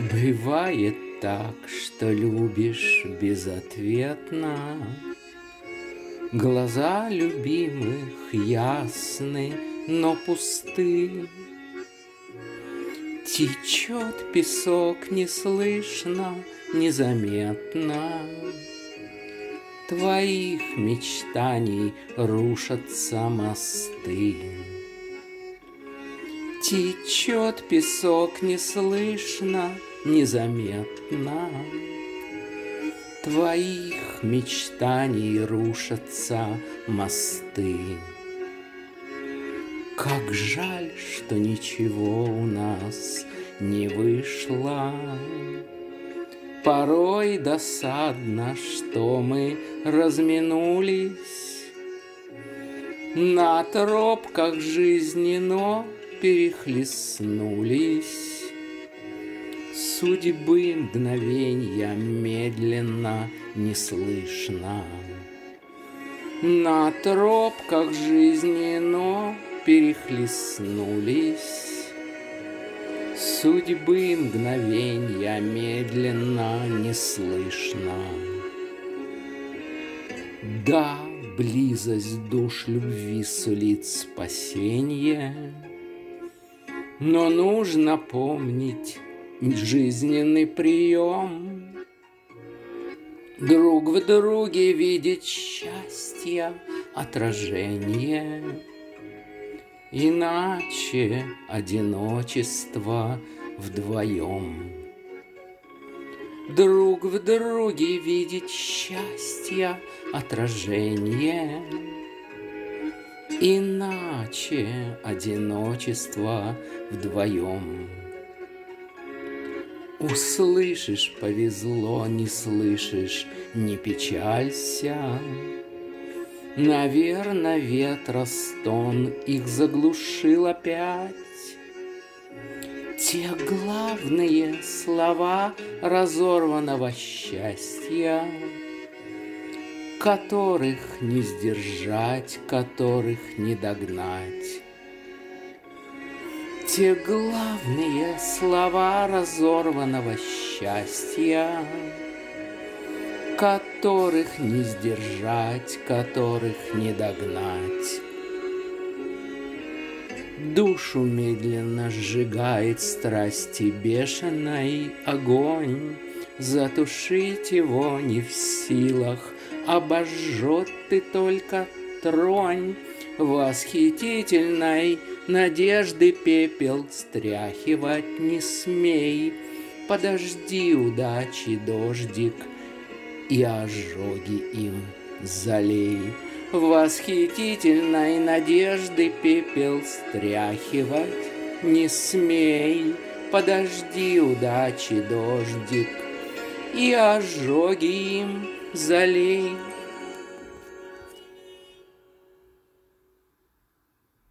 Бывает так, что любишь безответно. Глаза любимых ясны, но пусты. Течет песок неслышно, незаметно. Твоих мечтаний рушатся мосты. Течет песок неслышно, незаметно. Твоих мечтаний рушатся мосты. Как жаль, что ничего у нас не вышло. Порой досадно, что мы разминулись на тропках жизни, но перехлестнулись. Судьбы мгновенья медленно, неслышно. На тропках жизни, но перехлестнулись. Судьбы мгновенья медленно, неслышно. Да, близость душ любви сулит спасенье, но нужно помнить жизненный прием. Друг в друге видеть счастье, отражение. Иначе одиночество вдвоем. Друг в друге видеть счастье, отражение. Иначе одиночество вдвоем. Услышишь — повезло, не слышишь — не печалься. Наверно, ветра стон их заглушил опять. Те главные слова разорванного счастья, которых не сдержать, которых не догнать. Те главные слова разорванного счастья, которых не сдержать, которых не догнать. Душу медленно сжигает страсти бешеный огонь. Затушить его не в силах, обожжет ты только тронь. Восхитительной надежды пепел стряхивать не смей. Подожди удачи, дождик, и ожоги им залей. Восхитительной надежды пепел стряхивать не смей. Подожди удачи, дождик, и ожоги им залей.